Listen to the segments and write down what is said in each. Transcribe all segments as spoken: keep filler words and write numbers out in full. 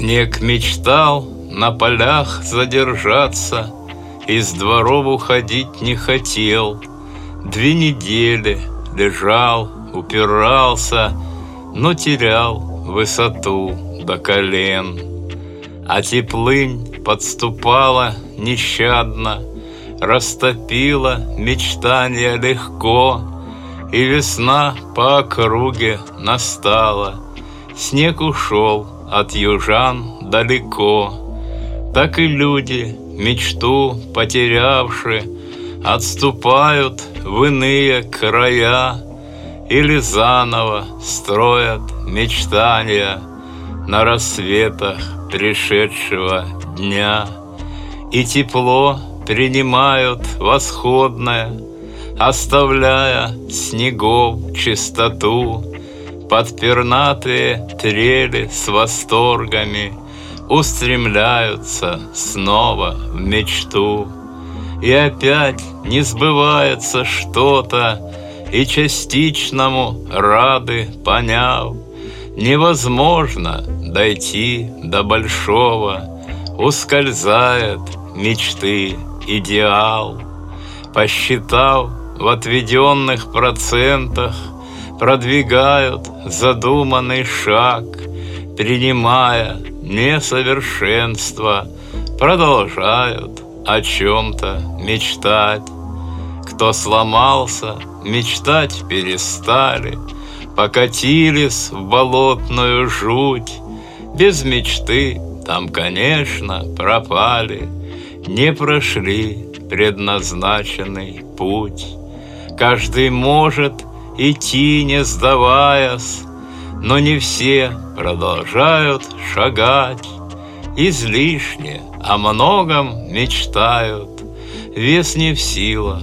Снег мечтал на полях задержаться, из дворов уходить не хотел. Две недели лежал, упирался, но терял высоту до колен. А теплынь подступала нещадно, растопила мечтания легко, и весна по округе настала. Снег ушел от южан далеко. Так и люди, мечту потерявши, отступают в иные края или заново строят мечтания на рассветах пришедшего дня. И тепло принимают восходное, оставляя снегов чистоту. Под пернатые трели с восторгами устремляются снова в мечту. И опять не сбывается что-то, и частичному рады поняв, невозможно дойти до большого, ускользает мечты идеал. Посчитав в отведенных процентах, продвигают задуманный шаг, принимая несовершенство, продолжают о чем-то мечтать. Кто сломался, мечтать перестали, покатились в болотную жуть. Без мечты там, конечно, пропали, не прошли предназначенный путь. Каждый может идти, не сдаваясь, но не все продолжают шагать. Излишне о многом мечтают, вес не в силах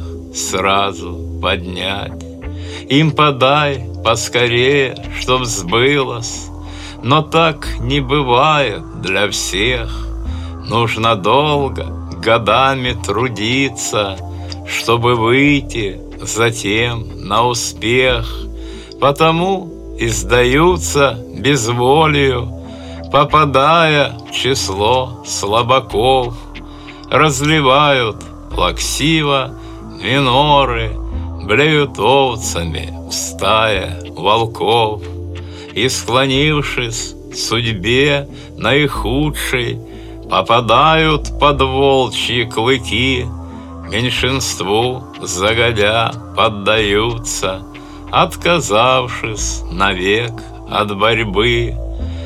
сразу поднять. Им подай поскорее, чтоб сбылось, но так не бывает для всех. Нужно долго, годами трудиться, чтобы выйти затем на успех. Потому и сдаются безволию, попадая в число слабаков. Разливают плаксиво миноры, блеют овцами в стае волков. И, склонившись судьбе наихудшей, попадают под волчьи клыки. Меньшинству загодя поддаются, отказавшись навек от борьбы.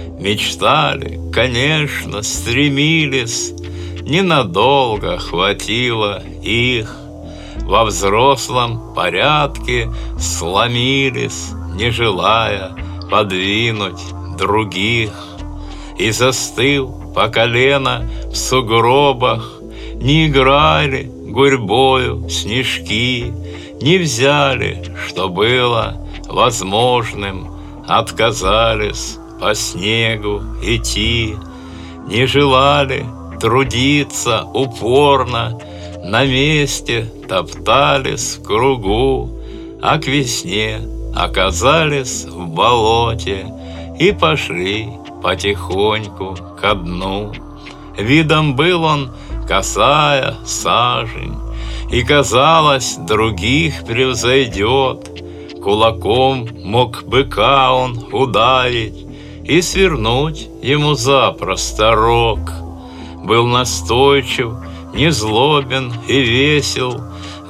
Мечтали, конечно, стремились, ненадолго хватило их. Во взрослом порядке сломились, не желая подвинуть других. И застыл по колено в сугробах, не играли гурьбою снежки, не взяли, что было возможным, отказались по снегу идти, не желали трудиться упорно, на месте топтались в кругу, а к весне оказались в болоте и пошли потихоньку ко дну. Видом был он косая сажень, и, казалось, других превзойдет. Кулаком мог быка он ударить и свернуть ему запросто рог. Был настойчив, незлобен и весел,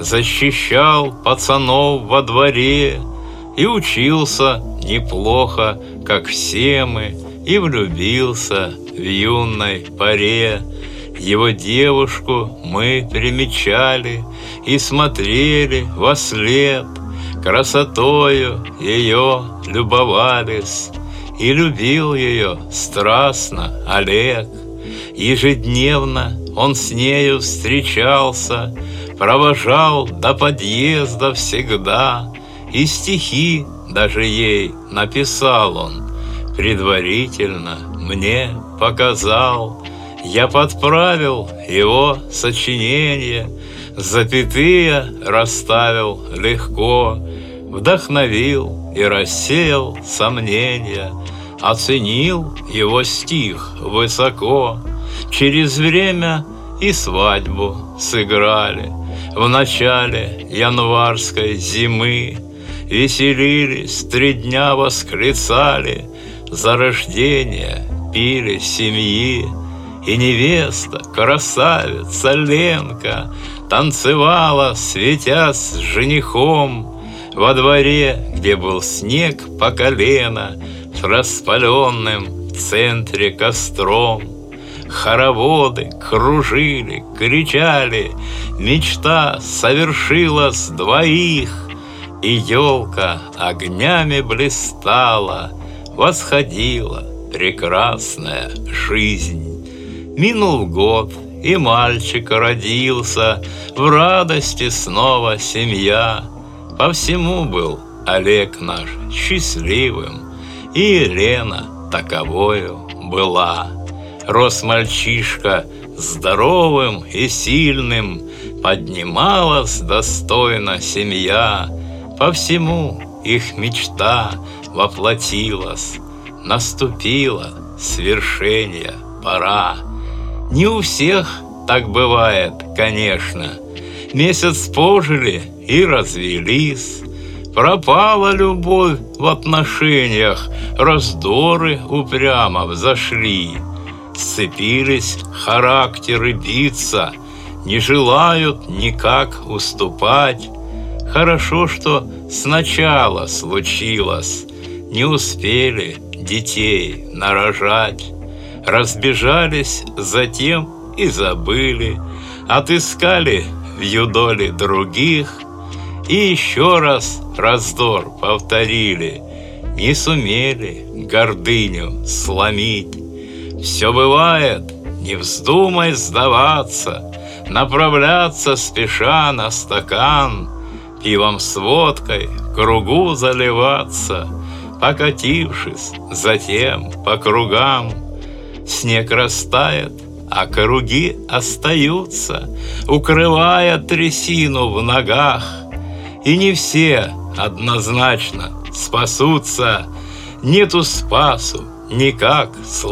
защищал пацанов во дворе и учился неплохо, как все мы, и влюбился в юной поре. Его девушку мы примечали и смотрели вослед, красотою ее любовались, и любил ее страстно Олег. Ежедневно он с нею встречался, провожал до подъезда всегда, и стихи даже ей написал он, предварительно мне показал. Я подправил его сочинение, запятые расставил легко, вдохновил и рассеял сомнения, Оценил его стих высоко. Через время и свадьбу сыграли. В начале январской зимы веселились, три дня восклицали, за рождение пили семьи. И невеста, красавица Ленка, танцевала, светясь с женихом, во дворе, где был снег по колено, с распаленным в центре костром. Хороводы кружили, кричали, мечта совершилась двоих, и елка огнями блистала, восходила прекрасная жизнь. Минул год, и мальчик родился, в радости снова семья. По всему был Олег наш счастливым, и Елена таковою была. Рос мальчишка здоровым и сильным, поднималась достойно семья. По всему их мечта воплотилась, наступила свершение пора. Не у всех так бывает, конечно. Месяц пожили и развелись. Пропала любовь в отношениях, раздоры упрямо взошли. Сцепились характеры биться, не желают никак уступать. Хорошо, что сначала случилось, не успели детей нарожать. Разбежались затем и забыли, отыскали в юдоле других, и еще раз раздор повторили, не сумели гордыню сломить. Все бывает, не вздумай сдаваться, направляться спеша на стакан, пивом с водкой кругу заливаться, покатившись затем по кругам. Снег растает, а круги остаются, укрывая трясину в ногах. И не все однозначно спасутся, нету спасу никак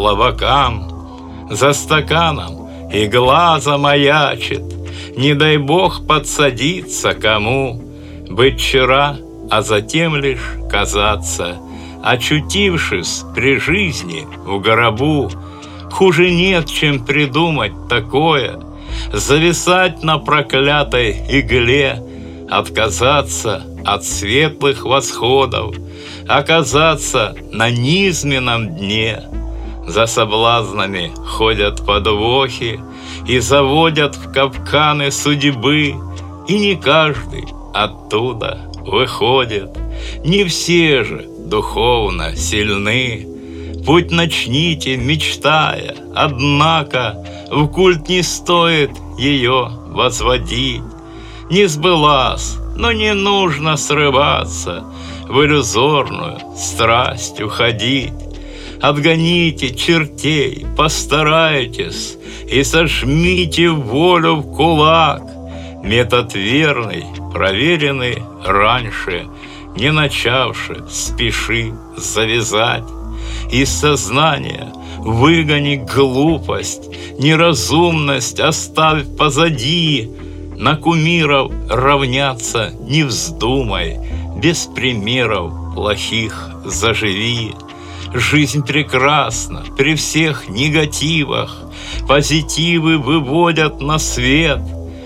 слабакам. За стаканом и глаза маячит, не дай бог подсадиться кому. Быть вчера, а затем лишь казаться, очутившись при жизни в гробу. Хуже нет, чем придумать такое, зависать на проклятой игле, отказаться от светлых восходов, оказаться на низменном дне. За соблазнами ходят подвохи и заводят в капканы судьбы, и не каждый оттуда выходит, не все же духовно сильны. Путь начните, мечтая, однако в культ не стоит ее возводить. Не сбылась, но не нужно срываться, в иллюзорную страсть уходить. Отгоните чертей, постарайтесь и сожмите волю в кулак. Метод верный, проверенный раньше, не начавши, спеши завязать. Из сознания выгони глупость, неразумность оставь позади. На кумиров равняться не вздумай, без примеров плохих заживи. Жизнь прекрасна при всех негативах, позитивы выводят на свет.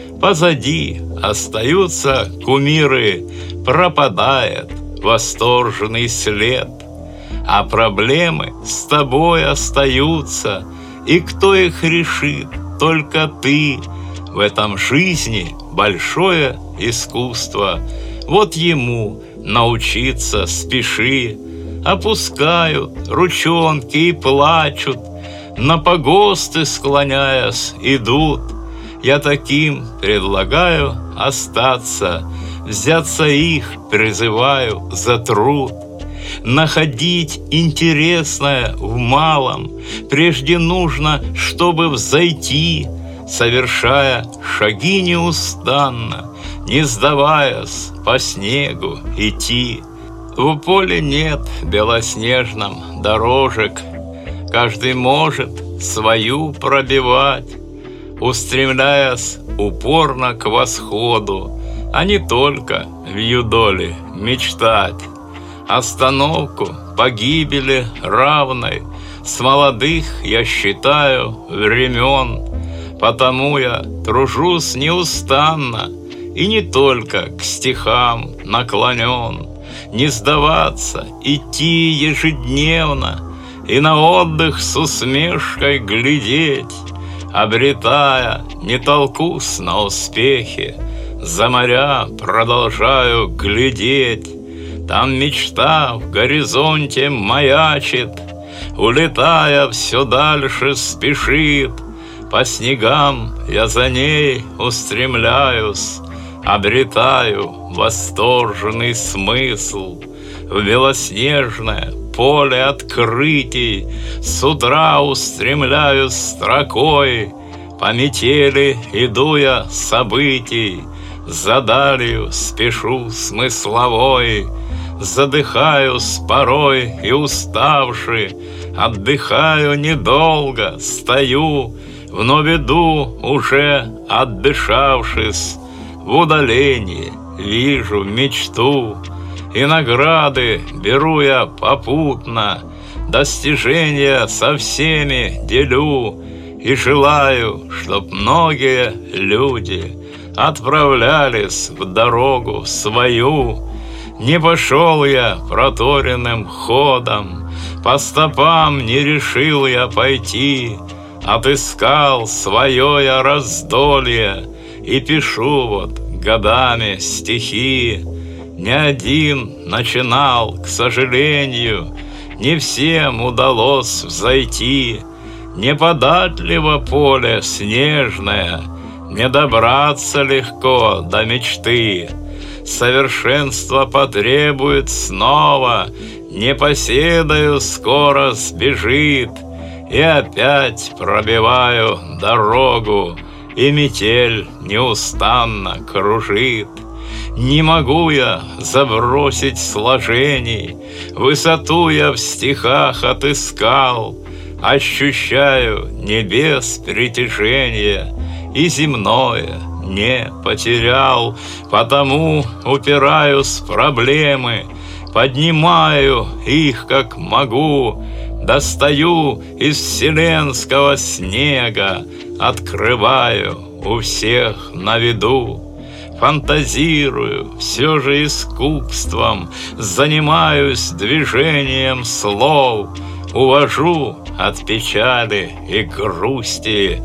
Позади остаются кумиры, пропадает восторженный след. А проблемы с тобой остаются, и кто их решит, только ты. В этом жизни большое искусство, вот ему научиться спеши. Опускают ручонки и плачут, на погосты склоняясь идут. Я таким предлагаю остаться, взяться их призываю за труд. Находить интересное в малом прежде нужно, чтобы взойти, совершая шаги неустанно, не сдаваясь по снегу идти. В поле нет белоснежном дорожек каждый может свою пробивать, устремляясь упорно к восходу, а не только в юдоли мечтать. Остановку погибели равной с молодых, я считаю, времен, потому я тружусь неустанно и не только к стихам наклонен. Не сдаваться, идти ежедневно и на отдых с усмешкой глядеть, обретая, не толкусь на успехи, за моря продолжаю глядеть. Там мечта в горизонте маячит, улетая все дальше спешит. По снегам я за ней устремляюсь, обретаю восторженный смысл в белоснежное поле открытий. С утра устремляюсь строкой, по метели иду я событий, за далью спешу смысловой. Задыхаюсь порой и уставший, отдыхаю недолго, стою, вновь иду, уже отдышавшись. В удалении вижу мечту, и награды беру я попутно, достижения со всеми делю, и желаю, чтоб многие люди отправлялись в дорогу свою. Не пошел я проторенным ходом, по стопам не решил я пойти, отыскал свое я раздолье и пишу вот годами стихи. Не один начинал, к сожалению, не всем удалось взойти. Неподатливо поле снежное, не добраться легко до мечты. Совершенство потребует снова, непоседою скоро сбежит. И опять пробиваю дорогу, и метель неустанно кружит. Не могу я забросить сложений, высоту я в стихах отыскал. Ощущаю небес притяжение, и земное не потерял. Потому упираюсь в проблемы, поднимаю их как могу, достаю из вселенского снега, открываю у всех на виду. Фантазирую все же искусством, занимаюсь движением слов, увожу от печали и грусти,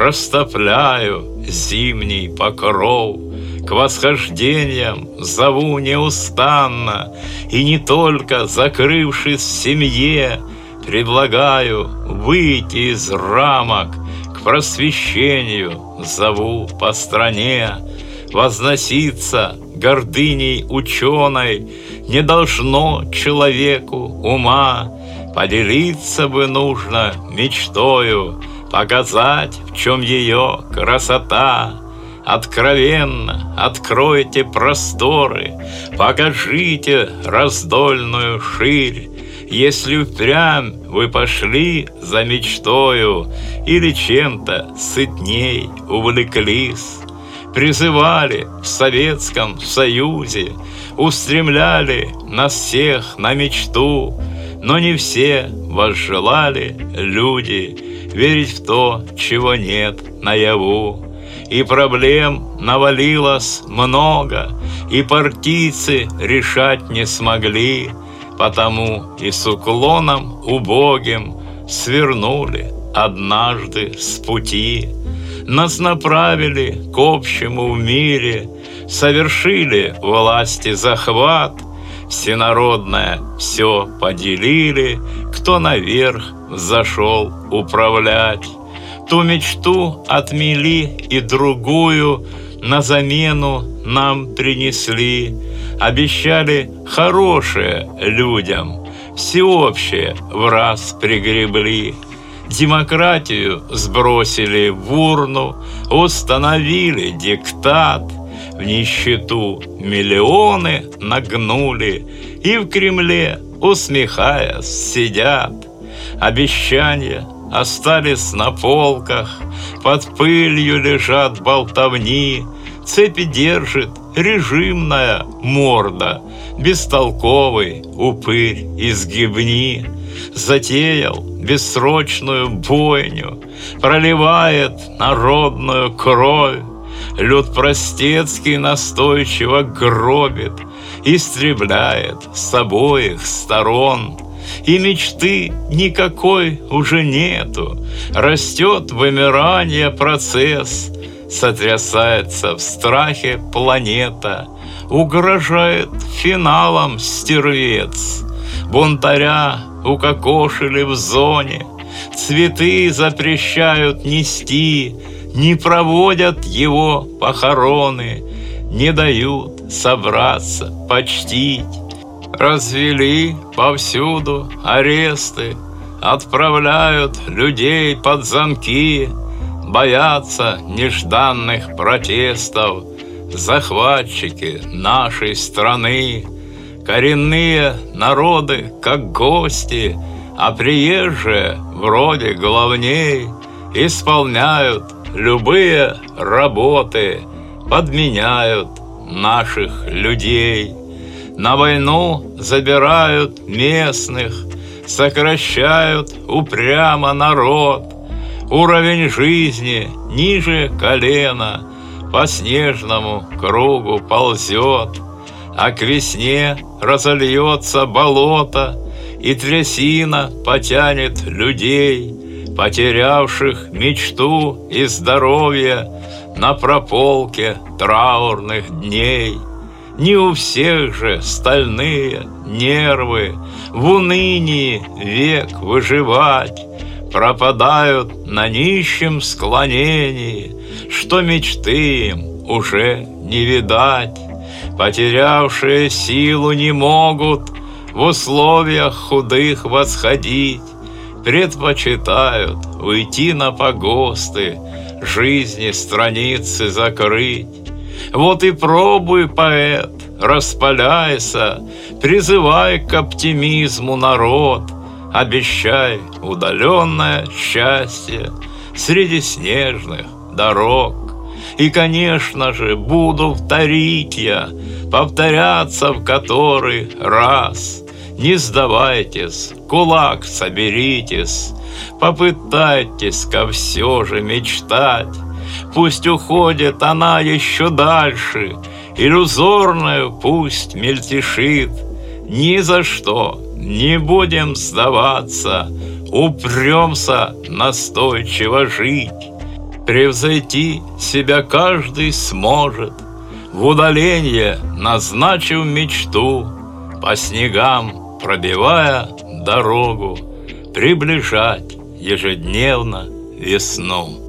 растопляю зимний покров. К восхождениям зову неустанно, и не только закрывшись в семье, предлагаю выйти из рамок, к просвещению зову по стране. Возноситься гордыней ученой не должно человеку ума. Поделиться бы нужно мечтою, показать, в чем ее красота. Откровенно откройте просторы, покажите раздольную ширь. Если впрямь вы пошли за мечтою или чем-то сытней увлеклись, призывали в Советском Союзе, устремляли нас всех на мечту, но не все возжелали люди верить в то, чего нет наяву. И проблем навалилось много, и партийцы решать не смогли, потому и с уклоном убогим свернули однажды с пути. Нас направили к общему в мире, совершили власти захват, всенародное все поделили, кто наверх зашел управлять. Ту мечту отмели и другую на замену нам принесли. Обещали хорошее людям, всеобщее в раз пригребли. Демократию сбросили в урну, установили диктат. В нищету миллионы нагнули, и в Кремле усмехаясь, сидят. Обещания остались на полках, под пылью лежат болтовни, цепи держит режимная морда, бестолковый упырь из гибни. Затеял бессрочную бойню, проливает народную кровь. Люд простецкий настойчиво гробит, истребляет с обоих сторон. И мечты никакой уже нету, растет вымирание процесс, сотрясается в страхе планета, угрожает финалом стервец. Бунтаря укокошили в зоне, цветы запрещают нести, не проводят его похороны, не дают собраться, почтить. Развели повсюду аресты, отправляют людей под замки, боятся нежданных протестов захватчики нашей страны. Коренные народы, как гости, а приезжие, вроде главней, исполняют любые работы, подменяют наших людей. На войну забирают местных, сокращают упрямо народ. Уровень жизни ниже колена по снежному кругу ползет, а к весне разольется болото, и трясина потянет людей, потерявших мечту и здоровье на прополке траурных дней. Не у всех же стальные нервы в унынии век выживать, пропадают на нищем склонении, что мечты им уже не видать. Потерявшие силу не могут в условиях худых восходить, предпочитают уйти на погосты, жизни страницы закрыть. Вот и пробуй, поэт, распаляйся, призывай к оптимизму народ, обещай удаленное счастье среди снежных дорог. И, конечно же, буду вторить я, повторяться в который раз. Не сдавайтесь, кулак соберитесь, попытайтесь-ка все же мечтать. Пусть уходит она еще дальше, иллюзорную пусть мельтешит. Ни за что не будем сдаваться, упремся настойчиво жить. Превзойти себя каждый сможет, в удаление назначив мечту, по снегам пробивая дорогу, приближать ежедневно весну.